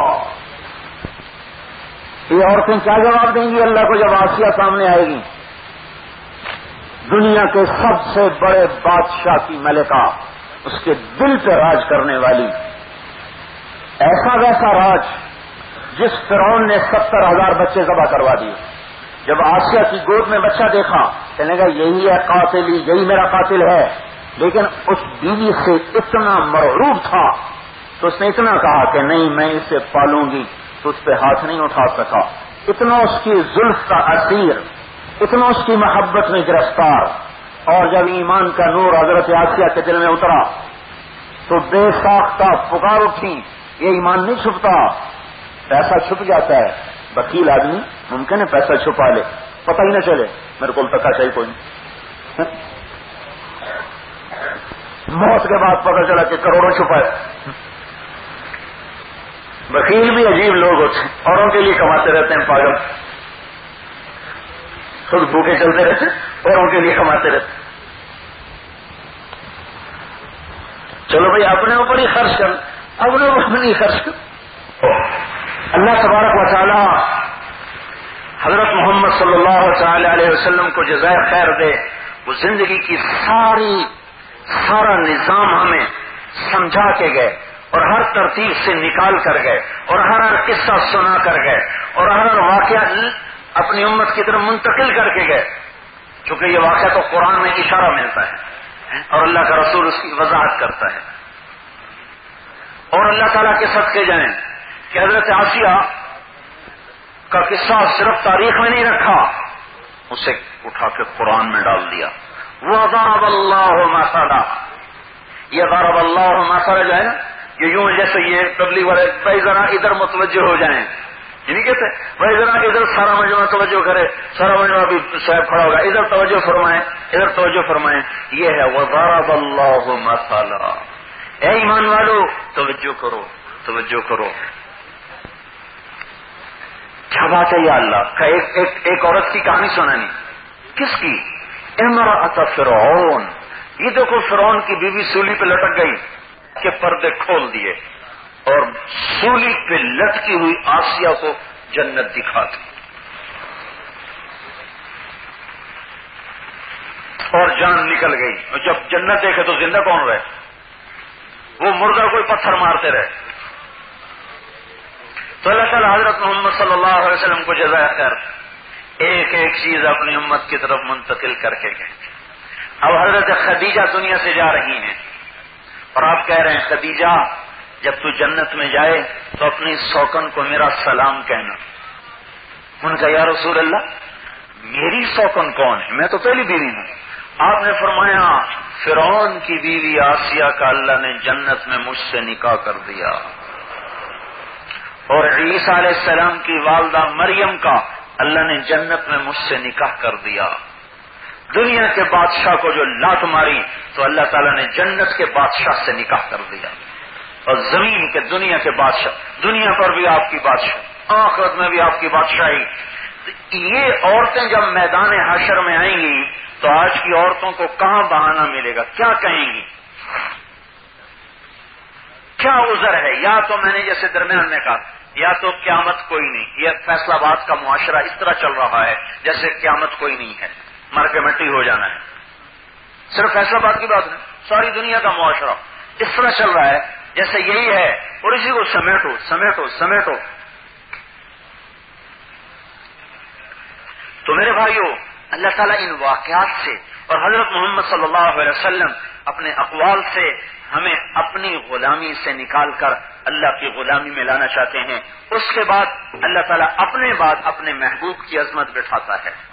یہ عورتیں کیا جواب دیں گی اللہ کو جب آسیہ سامنے آئے گی؟ دنیا کے سب سے بڑے بادشاہ کی ملکہ، اس کے دل پہ راج کرنے والی، ایسا ویسا راج جس فرعون نے ستر ہزار بچے ذبح کروا دیے. جب آسیہ کی گود میں بچہ دیکھا کہنے گا یہی ہے قاتل، یہی میرا قاتل ہے. لیکن اس بیوی سے اتنا مرعوب تھا تو اس نے اتنا کہا کہ نہیں میں اسے پالوں گی، تو اس پہ ہاتھ نہیں اٹھا سکا. اتنا اس کی زلف کا اسیر، اتنا اس کی محبت میں گرفتار. اور جب ایمان کا نور حضرت آسیہ کے دل میں اترا تو بے ساختہ پکار اٹھی، یہ ایمان نہیں چھپتا، پیسہ چھپ جاتا ہے. وکیل آدمی ممکن ہے پیسہ چھپا لے، پتہ ہی نہ چلے، میرے کو تکا چاہیے کوئی نہیں. موت کے بعد پتہ چلا کہ کروڑوں چھپائے. وکیل بھی عجیب لوگ ہوتے ہیں، اوروں کے لیے کماتے رہتے ہیں، پاگل، خود بھوکے چلتے رہتے ہیں، اوروں کے لیے کماتے رہتے ہیں. چلو بھائی اپنے اوپر ہی خرچ کر، اپنے اوپر نہیں خرچ کر. اللہ تبارک و تعالی حضرت محمد صلی اللہ تعالی علیہ وسلم کو جزائے خیر دے. وہ زندگی کی ساری سارا نظام ہمیں سمجھا کے گئے اور ہر ترتیب سے نکال کر گئے اور ہر ہر قصہ سنا کر گئے اور ہر ہر واقعہ اپنی امت کی طرف منتقل کر کے گئے. چونکہ یہ واقعہ تو قرآن میں اشارہ ملتا ہے اور اللہ کا رسول اس کی وضاحت کرتا ہے. اور اللہ تعالیٰ کے صدقے جائیں کہ حضرت آسیہ کا قصہ صرف تاریخ میں نہیں رکھا، اسے اٹھا کے قرآن میں ڈال دیا. وَضَرَبَ اللَّهُ مَثَلًا، یہ ضرب اللہ مثلا جو ہے نا، یہ یوں جیسے یہ تبلیغ والے بھائی ذرا ادھر متوجہ ہو جائیں، یہ نہیں کہتے بھائی ذرا ادھر سارا مجموعہ توجہ کرے، سارا مجموعہ بھی صاحب کھڑا ہوگا، ادھر توجہ فرمائیں، ادھر توجہ فرمائیں. یہ ہے وَضَرَبَ اللَّهُ مَثَلًا. اے ایمان والو توجہ کرو، توجہ کرو. کیا بات ہے یا اللہ کا. ایک, ایک, ایک عورت کی کہانی سنانی. کس کی؟ امرأۃ فرعون. یہ دیکھو فرعون کی بیوی سولی پہ لٹک گئی کہ پردے کھول دیے اور سولی پہ لٹکی ہوئی آسیہ کو جنت دکھا دی اور جان نکل گئی. اور جب جنت دیکھے تو زندہ کون رہے؟ وہ مردہ کوئی پتھر مارتے رہے. تو اللہ تعالیٰ حضرت محمد صلی اللہ علیہ وسلم کو جزائے خیر ایک ایک چیز اپنی امت کی طرف منتقل کر کے گئے. اب حضرت خدیجہ دنیا سے جا رہی ہیں اور آپ کہہ رہے ہیں خدیجہ جب تو جنت میں جائے تو اپنی سوکن کو میرا سلام کہنا. ان کا یا رسول اللہ میری سوکن کون ہے؟ میں تو پہلی بیوی ہوں. آپ نے فرمایا فرعون کی بیوی آسیہ کا اللہ نے جنت میں مجھ سے نکاح کر دیا اور عیسیٰ علیہ السلام کی والدہ مریم کا اللہ نے جنت میں مجھ سے نکاح کر دیا. دنیا کے بادشاہ کو جو لات ماری تو اللہ تعالیٰ نے جنت کے بادشاہ سے نکاح کر دیا. اور زمین کے دنیا کے بادشاہ، دنیا پر بھی آپ کی بادشاہ، آخرت میں بھی آپ کی بادشاہی. یہ عورتیں جب میدان حشر میں آئیں گی تو آج کی عورتوں کو کہاں بہانہ ملے گا؟ کیا کہیں گی؟ کیا عذر ہے؟ یا تو میں نے جیسے درمیان میں کہا یا تو قیامت کوئی نہیں، یہ فیصلہ باد کا معاشرہ اس طرح چل رہا ہے جیسے قیامت کوئی نہیں ہے، مر کے مٹی ہو جانا ہے. صرف فیصلہ باد کی بات نہیں، ساری دنیا کا معاشرہ اس طرح چل رہا ہے جیسے یہی ہے اور اسی کو سمیٹو سمیٹو سمیٹو. تو میرے بھائیو اللہ تعالیٰ ان واقعات سے اور حضرت محمد صلی اللہ علیہ وسلم اپنے اقوال سے ہمیں اپنی غلامی سے نکال کر اللہ کی غلامی میں لانا چاہتے ہیں. اس کے بعد اللہ تعالیٰ اپنے بعد اپنے محبوب کی عظمت بٹھاتا ہے.